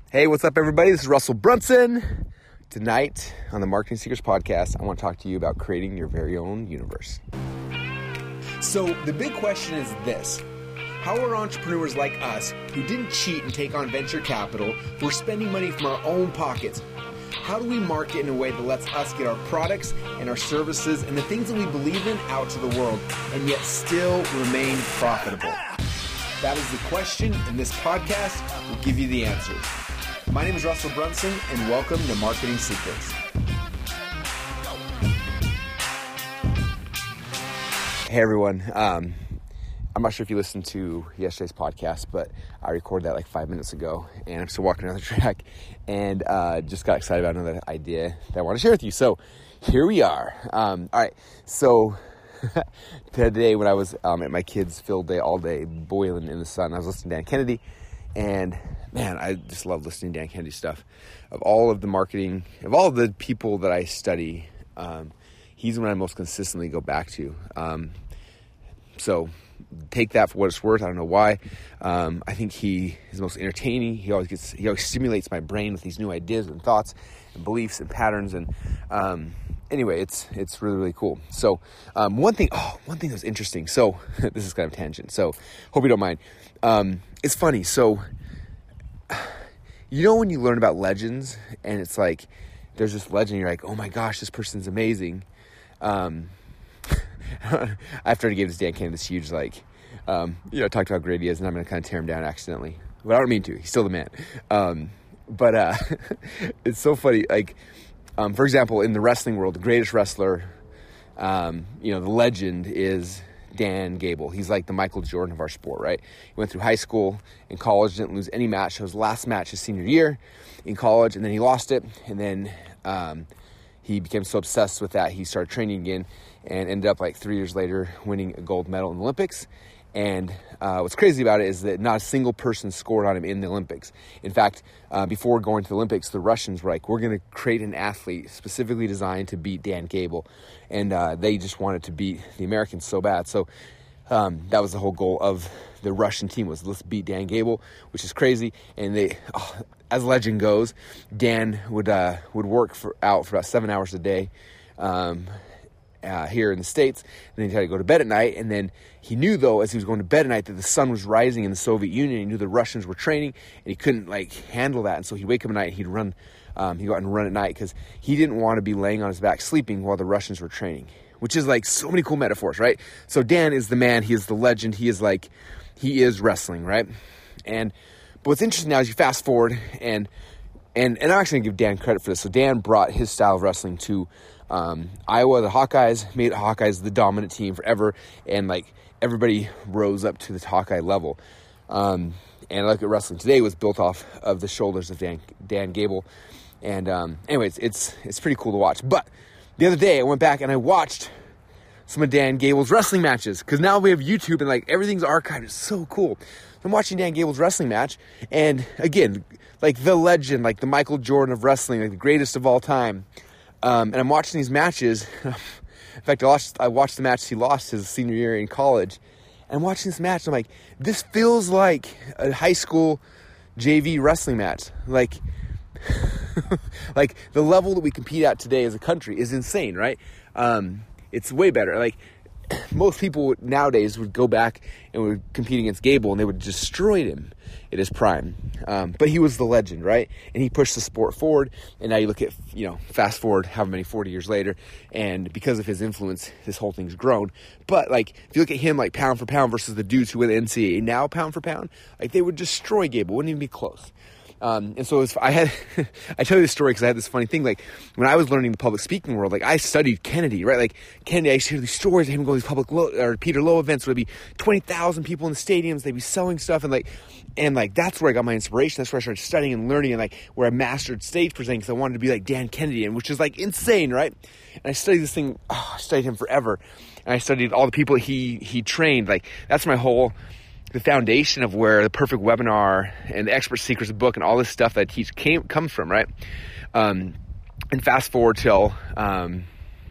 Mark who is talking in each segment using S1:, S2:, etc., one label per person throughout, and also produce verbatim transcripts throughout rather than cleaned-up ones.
S1: Hey, what's up, everybody? This is Russell Brunson. Tonight on the Marketing Secrets Podcast, I want to talk to you about creating your very own universe. So the big question is this. How are entrepreneurs like us who didn't cheat and take on venture capital, who are spending money from our own pockets, how do we market in a way that lets us get our products and our services and the things that we believe in out to the world and yet still remain profitable? That is the question, and this podcast will give you the answers. My name is Russell Brunson, and welcome to Marketing Secrets. Hey, everyone. Um, I'm not sure if you listened to yesterday's podcast, but I recorded that like five minutes ago, and I'm still walking around the track, and uh, just got excited about another idea that I want to share with you. So here we are. Um, all right, so today when I was um, at my kids' field day all day, boiling in the sun, I was listening to Dan Kennedy, and man, I just love listening to Dan Kennedy stuff. Of all of the marketing, of all of the people that I study, um, he's the one I most consistently go back to. Um, so take that for what it's worth. I don't know why. Um, I think he is most entertaining. He always gets, he always stimulates my brain with these new ideas and thoughts and beliefs and patterns. And um, anyway, it's it's really, really cool. So um, one thing, oh, one thing that was interesting. So this is kind of a tangent. So hope you don't mind. Um, it's funny. So you know when you learn about legends and it's like there's this legend, you're like, oh my gosh, this person's amazing. Um, after I gave this Dan Kennedy this huge, like, um, you know, talked about how great he is, and I'm going to kind of tear him down accidentally. But I don't mean to. He's still the man. Um, but uh, it's so funny. Like, um, for example, in the wrestling world, the greatest wrestler, um, you know, the legend is Dan Gable. He's like the Michael Jordan of our sport, right? He went through high school and college, didn't lose any match. It was his last match his senior year in college, and then he lost it, and then um, he became so obsessed with that, he started training again and ended up like three years later winning a gold medal in the Olympics. And uh, what's crazy about it is that not a single person scored on him in the Olympics. In fact, uh, before going to the Olympics, the Russians were like, we're going to create an athlete specifically designed to beat Dan Gable. And uh, they just wanted to beat the Americans so bad. So um, that was the whole goal of the Russian team, was let's beat Dan Gable, which is crazy. And they, oh, as legend goes, Dan would uh, would work for, out for about seven hours a day. Um, Uh, here in the States, and then he tried to go to bed at night, and then he knew, though, as he was going to bed at night, that the sun was rising in the Soviet Union. He knew the Russians were training, and he couldn't, like, handle that, and so he'd wake up at night, and he'd run, um, he'd go out and run at night, because he didn't want to be laying on his back sleeping while the Russians were training, which is, like, so many cool metaphors, right? So Dan is the man, he is the legend, he is, like, he is wrestling, right? And, but what's interesting now is you fast forward, and, and, and I'm actually going to give Dan credit for this. So Dan brought his style of wrestling to Um, Iowa, the Hawkeyes, made Hawkeyes the dominant team forever, and like everybody rose up to the Hawkeye level. Um, and I look at wrestling today was built off of the shoulders of Dan, Dan Gable. And um, anyways, it's it's pretty cool to watch. But the other day I went back and I watched some of Dan Gable's wrestling matches, because now we have YouTube and like everything's archived. It's so cool. I'm watching Dan Gable's wrestling match, and again, like the legend, like the Michael Jordan of wrestling, like the greatest of all time. Um, and I'm watching these matches. In fact, I watched, I watched the match he lost his senior year in college. And I'm watching this match, and I'm like, this feels like a high school J V wrestling match. Like, like the level that we compete at today as a country is insane, right? Um, it's way better. Like, most people nowadays would go back and would compete against Gable, and they would destroy him at his prime. Um, but he was the legend, right? And he pushed the sport forward. And now you look at, you know, fast forward however many forty years later, and because of his influence, this whole thing's grown. But like, if you look at him, like pound for pound versus the dudes who win the N C double A now, pound for pound, like they would destroy Gable. Wouldn't even be close. Um, and so was, I had, I tell you this story because I had this funny thing, like when I was learning the public speaking world, like I studied Kennedy, right? Like Kennedy, I used to hear these stories of him going to these public Lowe, or Peter Lowe events where there'd be twenty thousand people in the stadiums, they'd be selling stuff, and like, and like, that's where I got my inspiration. That's where I started studying and learning, and like where I mastered stage presenting, because I wanted to be like Dan Kennedy, and which is like insane, right? And I studied this thing, oh, I studied him forever. And I studied all the people he, he trained. Like that's my whole, the foundation of where the Perfect Webinar and the Expert Secrets book and all this stuff that I teach came comes from, right? Um, and fast forward till um,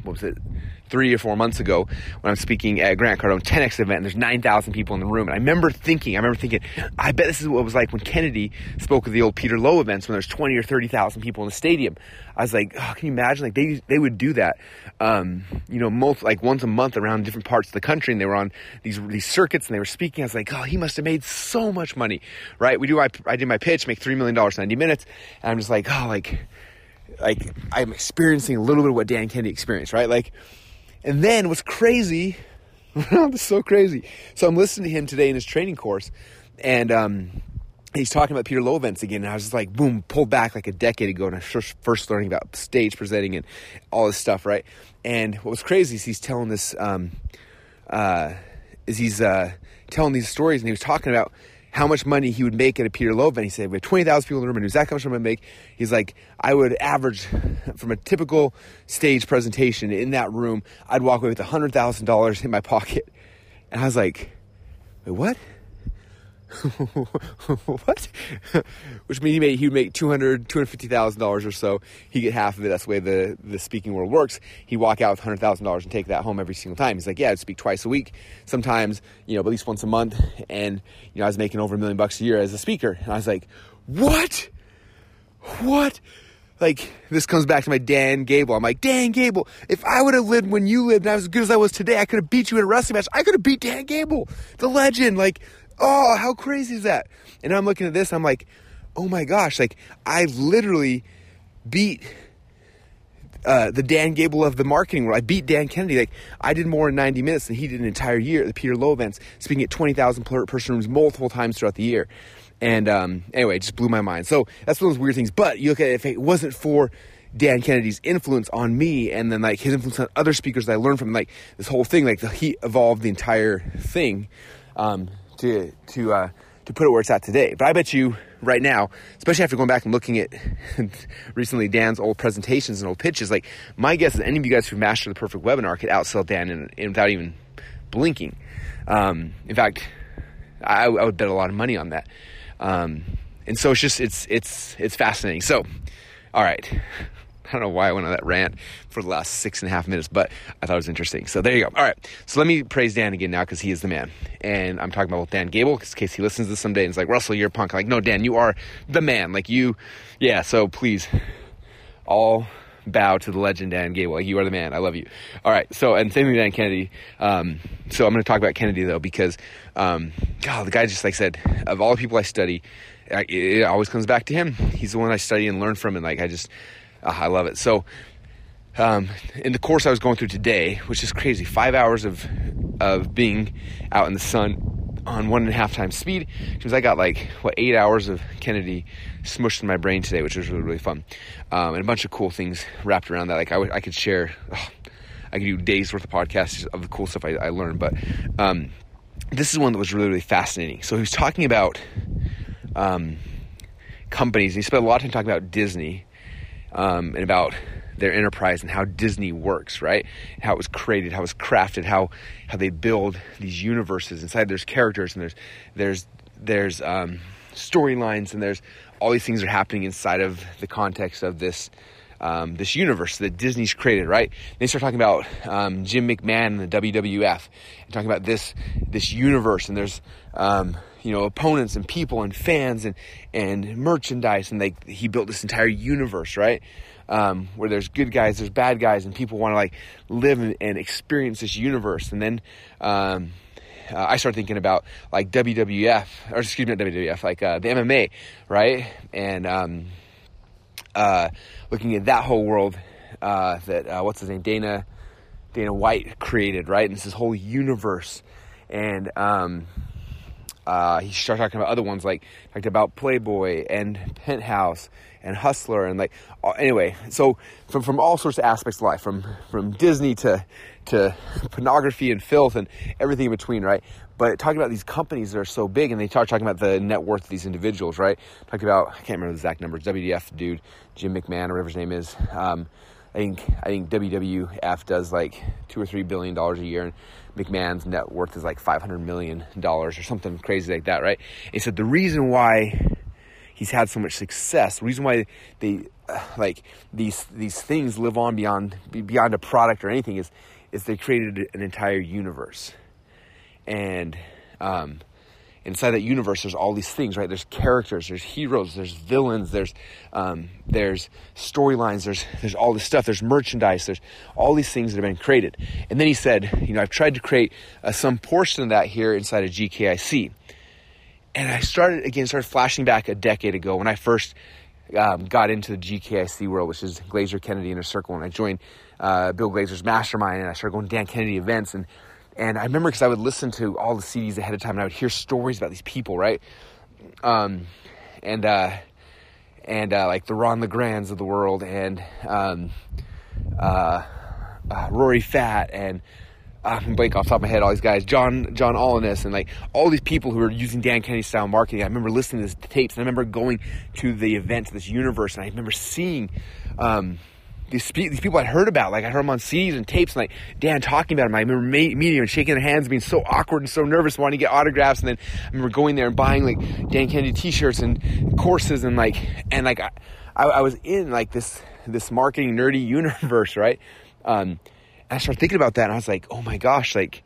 S1: what was it, three or four months ago when I'm speaking at Grant Cardone ten X event, and there's nine thousand people in the room. And I remember thinking, I remember thinking, I bet this is what it was like when Kennedy spoke at the old Peter Lowe events when there's twenty or thirty thousand people in the stadium. I was like, oh, can you imagine? Like they they would do that, um, you know, most, like once a month around different parts of the country, and they were on these these circuits and they were speaking. I was like, oh, he must have made so much money, right? We do. I, I did my pitch, make three million dollars in ninety minutes, and I'm just like, oh, like, like I'm experiencing a little bit of what Dan Kennedy experienced, right? Like. And then what's crazy, it's so crazy. So I'm listening to him today in his training course, and um, he's talking about Peter Lowe events again. And I was just like, boom, pulled back like a decade ago, and I was first learning about stage presenting and all this stuff, right? And what was crazy is he's telling this, um, uh, is he's uh, telling these stories, and he was talking about how much money he would make at a Peter Lowe event. He said, we have twenty thousand people in the room, and exactly how much I'm going to make. He's like, I would average from a typical stage presentation in that room, I'd walk away with one hundred thousand dollars in my pocket. And I was like, wait, what? What? Which means he, made, he would make two hundred thousand dollars, two hundred fifty thousand dollars or so. He'd get half of it. That's the way the, the speaking world works. He'd walk out with one hundred thousand dollars and take that home every single time. He's like, yeah, I'd speak twice a week, sometimes, you know, at least once a month. And, you know, I was making over a million bucks a year as a speaker. And I was like, what? What? Like, this comes back to my Dan Gable. I'm like, Dan Gable, if I would have lived when you lived and I was as good as I was today, I could have beat you in a wrestling match. I could have beat Dan Gable, the legend. Like, oh, how crazy is that? And I'm looking at this, I'm like, oh my gosh, like, I literally beat uh, the Dan Gable of the marketing world. I beat Dan Kennedy. Like, I did more in ninety minutes than he did an entire year at the Peter Lowe events, speaking at twenty thousand person rooms multiple times throughout the year. And um, anyway, it just blew my mind. So that's one of those weird things. But you look at it, if it wasn't for Dan Kennedy's influence on me, and then like his influence on other speakers that I learned from, like this whole thing, like the, he evolved the entire thing um, to to uh, to put it where it's at today. But I bet you right now, especially after going back and looking at recently Dan's old presentations and old pitches, like my guess is any of you guys who mastered the perfect webinar could outsell Dan in, in without even blinking. Um, in fact, I, I would bet a lot of money on that. Um, and so it's just, it's, it's, it's fascinating. So, all right. I don't know why I went on that rant for the last six and a half minutes, but I thought it was interesting. So there you go. All right. So let me praise Dan again now, because he is the man. And I'm talking about Dan Gable, in case he listens to this someday and is like, Russell, you're a punk. I'm like, no, Dan, you are the man. Like you, yeah. So please, all bow to the legend Dan Gable. Like, you are the man. I love you. All right. So, and same thing with Dan Kennedy. Um, so I'm going to talk about Kennedy though, because, um, God, the guy, just like I said, of all the people I study, I, it always comes back to him. He's the one I study and learn from. And like, I just, uh, I love it. So, um, in the course I was going through today, which is crazy, five hours of, of being out in the sun on one and a half times speed, because I got like, what, eight hours of Kennedy smushed in my brain today, which was really, really fun. Um, and a bunch of cool things wrapped around that. Like I, w- I could share, oh, I could do days worth of podcasts of the cool stuff I, I learned. But um, this is one that was really, really fascinating. So he was talking about um, companies, and he spent a lot of time talking about Disney um, and about their enterprise and how Disney works, right? How it was created, how it was crafted, how how they build these universes. Inside there's characters, and there's there's there's um, storylines, and there's all these things are happening inside of the context of this um, this universe that Disney's created, right? And they start talking about um, Jim McMahon and the W W F, and talking about this this universe, and there's um, you know, opponents and people and fans and and merchandise, and like he built this entire universe, right? Um, where there's good guys, there's bad guys, and people want to like live and, and experience this universe. And then um, uh, I started thinking about like W W F, or excuse me, not W W F, like uh, the M M A, right? And um, uh, looking at that whole world uh, that uh, what's his name, Dana Dana White created, right? And it's this whole universe, and um, uh, he started talking about other ones, like talked about Playboy and Penthouse and Hustler, and like, anyway, so from, from all sorts of aspects of life, from, from Disney to, to pornography and filth and everything in between, right? But talking about these companies that are so big, and they start talking about the net worth of these individuals, right? Talking about, I can't remember the exact numbers, W W F dude, Jim McMahon, or whatever his name is. Um, I think, I think W W F does like two or three billion dollars a year, and McMahon's net worth is like five hundred million dollars or something crazy like that, right? And so the reason why he's had so much success, the reason why they like these these things live on beyond beyond a product or anything is is they created an entire universe. And um, inside that universe, there's all these things, right? There's characters, there's heroes, there's villains, there's um, there's storylines, there's there's all this stuff, there's merchandise, there's all these things that have been created. And then he said, you know, I've tried to create uh, some portion of that here inside of G K I C. And I started, again, started flashing back a decade ago when I first um, got into the G K I C world, which is Glazer, Kennedy Inner Circle. And I joined uh, Bill Glazer's mastermind, and I started going to Dan Kennedy events. And And I remember because I would listen to all the C Ds ahead of time, and I would hear stories about these people, right? Um, and uh, and uh, like the Ron LeGrands of the world, and um, uh, uh, Rory Fatt, and uh, I'm blank off the top of my head, all these guys, John John Alanis, and like all these people who were using Dan Kennedy style marketing. I remember listening to these tapes, and I remember going to the event, to this universe, and I remember seeing Um, These, spe- these people I'd heard about, like I heard them on C Ds and tapes, and like Dan talking about them. I remember ma- meeting them and shaking their hands, being so awkward and so nervous, wanting to get autographs. And then I remember going there and buying like Dan Kennedy T-shirts and courses, and like and like I, I, I was in like this this marketing nerdy universe, right? Um, and I started thinking about that, and I was like, oh my gosh, like,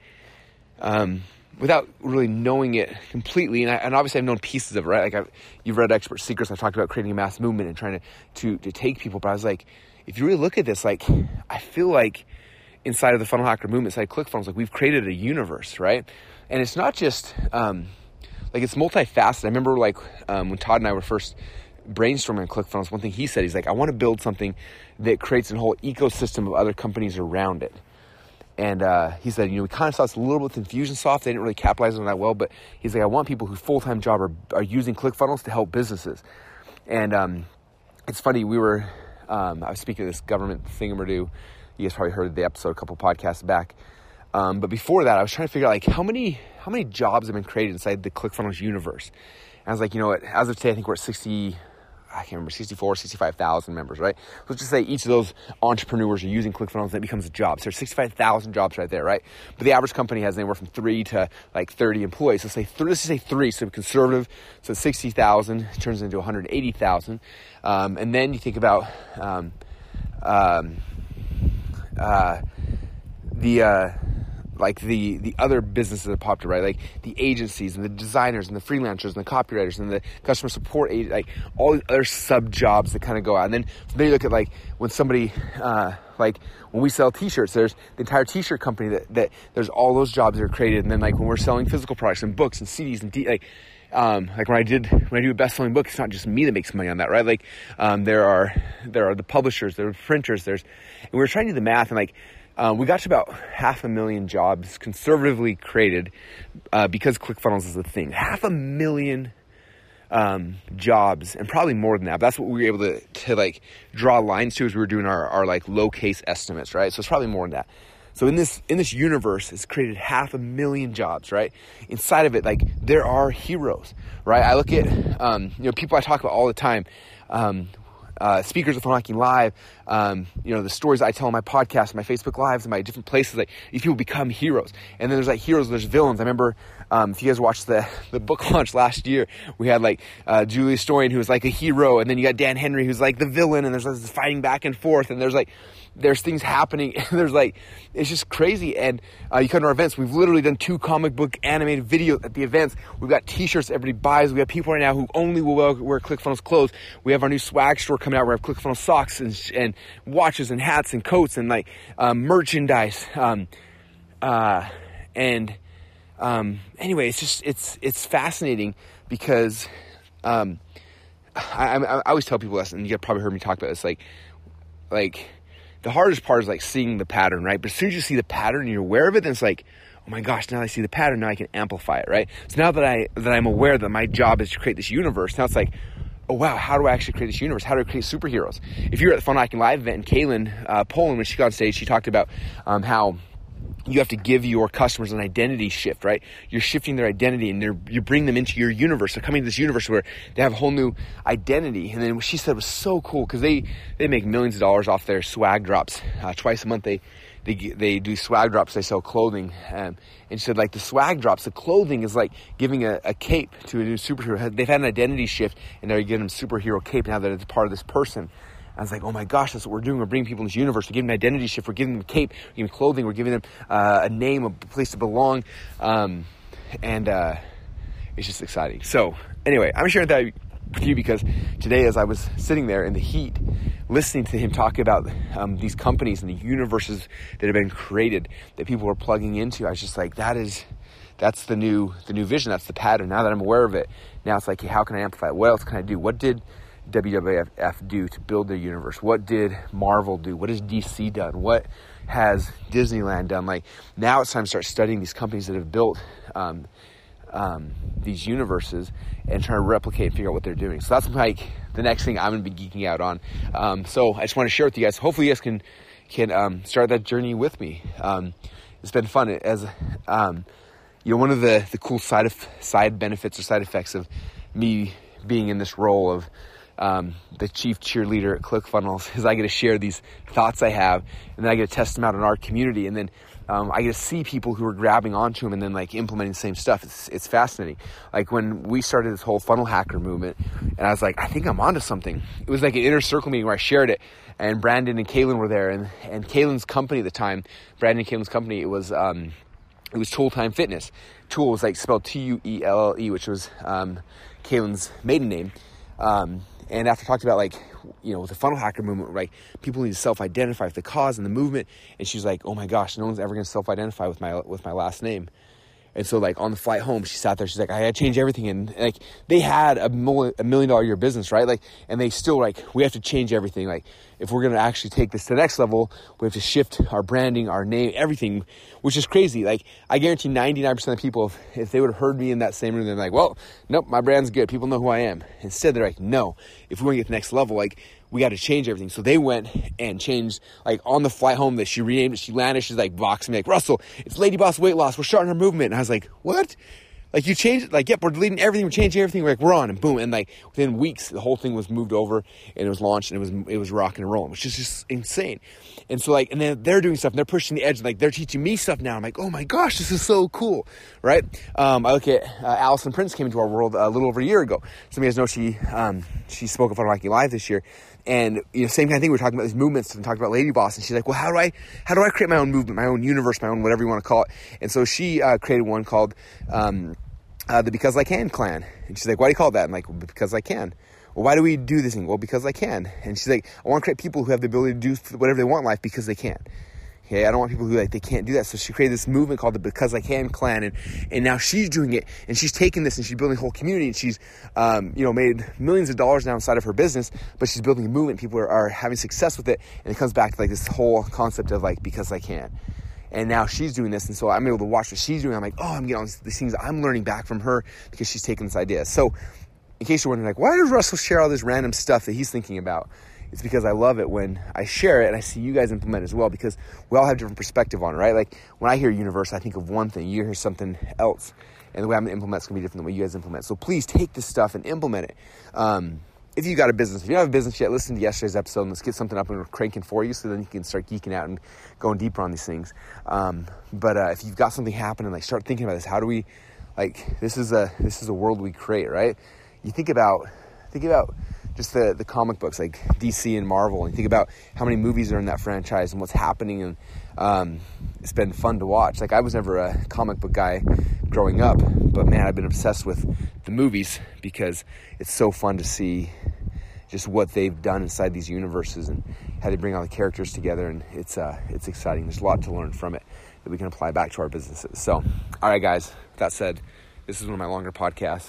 S1: um, without really knowing it completely, and, I, and obviously I've known pieces of it, right? Like I've, you've read Expert Secrets. I've talked about creating a mass movement and trying to to to take people, but I was like, if you really look at this, like, I feel like inside of the Funnel Hacker movement, inside ClickFunnels, like we've created a universe, right? And it's not just, um, like it's multifaceted. I remember like um, when Todd and I were first brainstorming on ClickFunnels, one thing he said, he's like, I want to build something that creates a whole ecosystem of other companies around it. And uh, he said, you know, we kind of saw this a little bit with Infusionsoft. They didn't really capitalize on that well, but he's like, I want people whose full-time job are, are using ClickFunnels to help businesses. And um, it's funny, we were... Um, I was speaking of this government thingamadoo. You guys probably heard the episode a couple podcasts back. Um, but before that, I was trying to figure out like how many how many jobs have been created inside the ClickFunnels universe. And I was like, you know what? As of today, I think we're at sixty. I can't remember, sixty-four, sixty-five thousand members, right? So let's just say each of those entrepreneurs are using ClickFunnels, and it becomes a job. So there's sixty-five thousand jobs right there, right? But the average company has anywhere from three to like thirty employees. So say th- let's just say three, so conservative. So sixty thousand turns into one hundred eighty thousand. Um, and then you think about um, um, uh, the... Uh, like the, the other businesses that popped up, right? Like the agencies and the designers and the freelancers and the copywriters and the customer support agent, like all the other sub jobs that kind of go out. And then from there you look at like when somebody, uh, like when we sell t-shirts, there's the entire t-shirt company that, that there's all those jobs that are created. And then like when we're selling physical products and books and C Ds and D, like, um, like when I did, when I do a best-selling book, it's not just me that makes money on that, right? Like, um, there are, there are the publishers, there are printers, there's, and we were trying to do the math and like, Um, we got to about half a million jobs conservatively created uh, because ClickFunnels is a thing. Half a million um, jobs, and probably more than that. But that's what we were able to, to like draw lines to as we were doing our, our like low case estimates, right? So it's probably more than that. So in this in this universe, it's created half a million jobs, right? Inside of it, like there are heroes, right? I look at um, you know people I talk about all the time. Um, Uh, speakers of Funnel Hacking Live, um, you know, the stories I tell on my podcast, my Facebook Lives, and my different places, like these people become heroes. And then there's like heroes, there's villains. I remember, um, if you guys watched the, the book launch last year, we had like, uh, Julia Storian, who was like a hero. And then you got Dan Henry, who's like the villain. And there's like this fighting back and forth. And there's like, there's things happening. And there's like, it's just crazy. And, uh, you come to our events, we've literally done two comic book animated videos at the events. We've got t-shirts everybody buys. We have people right now who only will wear, wear ClickFunnels clothes. We have our new swag store coming out where we have ClickFunnels socks and, and watches and hats and coats and like, um, merchandise. Um, uh, and, um, anyway, it's just, it's, it's fascinating because, um, I, I, I always tell people this, and you probably heard me talk about this, like, like, the hardest part is like seeing the pattern, right? But as soon as you see the pattern and you're aware of it, then it's like, oh my gosh, now that I see the pattern, now I can amplify it, right? So now that I, that I'm aware that my job is to create this universe, now it's like, oh wow, how do I actually create this universe? How do I create superheroes? If you're at the Funnel Hacking Live event, and Kaylin uh, Poland, when she got on stage, she talked about um, how you have to give your customers an identity shift, right? You're shifting their identity and they're, you bring them into your universe. They're coming to this universe where they have a whole new identity. And then what she said was so cool because they, they make millions of dollars off their swag drops. Uh, twice a month they, they they do swag drops. They sell clothing. Um, and she said like the swag drops, the clothing is like giving a, a cape to a new superhero. They've had an identity shift and they're giving them superhero cape now that it's part of this person. I was like, oh my gosh, that's what we're doing. We're bringing people into this universe. We're giving them an identity shift. We're giving them a cape. We're giving them clothing. We're giving them uh, a name, a place to belong. Um, and uh, it's just exciting. So anyway, I'm sharing that with you because today, as I was sitting there in the heat, listening to him talk about um, these companies and the universes that have been created that people are plugging into, I was just like, that is, that's the new, the new vision. That's the pattern. Now that I'm aware of it, now it's like, hey, how can I amplify it? What else can I do? What did W W F do to build their universe? What did Marvel do? What has D C done? What has Disneyland done? Like, now it's time to start studying these companies that have built um, um, these universes and trying to replicate and figure out what they're doing. So that's like the next thing I'm going to be geeking out on. Um, so I just want to share with you guys. Hopefully you guys can can um, start that journey with me. Um, it's been fun. As um, you know, one of the the cool side of side benefits or side effects of me being in this role of um, the chief cheerleader at ClickFunnels is I get to share these thoughts I have, and then I get to test them out in our community, and then Um, I get to see people who are grabbing onto them and then like implementing the same stuff. It's it's fascinating. Like when we started this whole funnel hacker movement, and I was like, I think I'm onto something. It was like an inner circle meeting where I shared it, and Brandon and Kaylin were there, and and Kaylin's company at the time, Brandon and Kaylin's company, it was um, it was Tool Time Fitness. Tool was like spelled T U E L L E, which was um, Kaylin's maiden name. Um, and after talking about like, you know, with the funnel hacker movement, like people need to self-identify with the cause and the movement. And she's like, oh my gosh, no one's ever going to self-identify with my, with my last name. And so like on the flight home, she sat there, she's like, I had to change everything. And like they had a million, a million dollar a year business, right? Like, and they still like, we have to change everything. Like if we're going to actually take this to the next level, we have to shift our branding, our name, everything, which is crazy. Like I guarantee ninety-nine percent of people, if, if they would have heard me in that same room, they're like, well, nope, my brand's good. People know who I am. Instead, they're like, no, if we want to get to the next level, like we got to change everything. So they went and changed, like on the flight home that she renamed it, she landed, she's like boxing me like, Russell, it's Lady Boss Weight Loss. We're starting our movement. And I was like, what? Like you changed it? Like, yep, we're deleting everything. We're changing everything. We're like, we're on, and boom. And like within weeks, the whole thing was moved over and it was launched and it was, it was rocking and rolling, which is just insane. And so like, and then they're doing stuff and they're pushing the edge and like they're teaching me stuff now. I'm like, oh my gosh, this is so cool. Right. Um, I look at, uh, Allison Prince came into our world a little over a year ago. Some of you guys know she, um, she spoke at Funnel Hacking Live this year. And, you know, same kind of thing. We're talking about these movements and talking about Lady Boss. And she's like, well, how do I, how do I create my own movement, my own universe, my own, whatever you want to call it. And so she, uh, created one called, um, uh, the Because I Can Clan. And she's like, why do you call it that? I'm like, well, because I can. Well, why do we do this thing? Well, because I can. And she's like, I want to create people who have the ability to do whatever they want in life because they can. Okay, I don't want people who like they can't do that. So she created this movement called the Because I Can Clan, and and now she's doing it, and she's taking this and she's building a whole community, and she's um, you know made millions of dollars now inside of her business, but she's building a movement. People are, are having success with it, and it comes back to like this whole concept of like because I can. And now she's doing this, and so I'm able to watch what she's doing. I'm like, oh, I'm getting all these things I'm learning back from her because she's taking this idea. So in case you're wondering, like, why does Russell share all this random stuff that he's thinking about? It's because I love it when I share it and I see you guys implement it as well, because we all have different perspective on it, right? Like when I hear universe, I think of one thing, you hear something else, and the way I'm going to implement is going to be different than the way you guys implement. So please take this stuff and implement it. Um, if you got a business, if you don't have a business yet, listen to yesterday's episode and let's get something up and cranking for you so then you can start geeking out and going deeper on these things. Um, but uh, if you've got something happening, like start thinking about this. How do we, like, this is a, this is a world we create, right? You think about, think about, just the, the comic books like D C and Marvel, and think about how many movies are in that franchise and what's happening, and um, it's been fun to watch. Like I was never a comic book guy growing up, but man, I've been obsessed with the movies because it's so fun to see just what they've done inside these universes and how they bring all the characters together, and it's uh, it's exciting. There's a lot to learn from it that we can apply back to our businesses. So, all right, guys, with that said, this is one of my longer podcasts.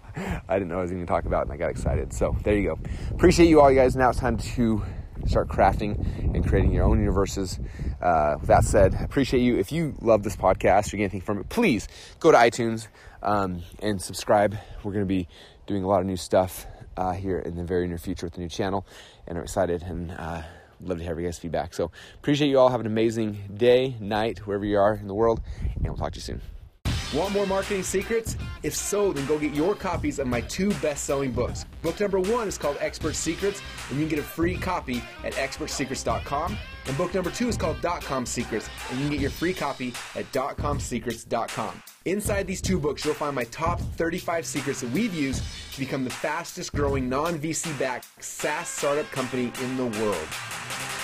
S1: I didn't know I was going to talk about it, and I got excited. So there you go. Appreciate you all, you guys. Now it's time to start crafting and creating your own universes. Uh, with that said, I appreciate you. If you love this podcast or get anything from it, please go to iTunes um, and subscribe. We're going to be doing a lot of new stuff uh, here in the very near future with the new channel, and I'm excited and uh, love to have your guys' feedback. So appreciate you all. Have an amazing day, night, wherever you are in the world, and we'll talk to you soon. Want more marketing secrets? If so, then go get your copies of my two best-selling books. Book number one is called Expert Secrets, and you can get a free copy at expert secrets dot com. And book number two is called Dot Com Secrets, and you can get your free copy at dot com secrets dot com. Inside these two books, you'll find my top thirty-five secrets that we've used to become the fastest growing non-V C backed SaaS startup company in the world.